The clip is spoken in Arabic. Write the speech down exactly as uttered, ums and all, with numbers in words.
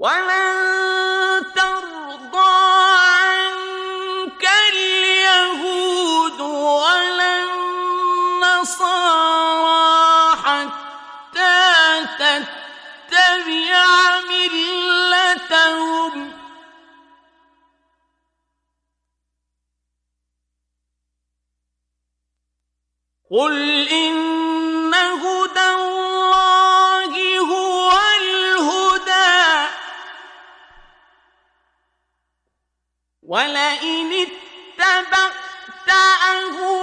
ولن ترضى عنك اليهود ولا النصارى حتى تتبع ملتهم قل إن هدى الله هو الهدى ولئن اتبعت أهواءهم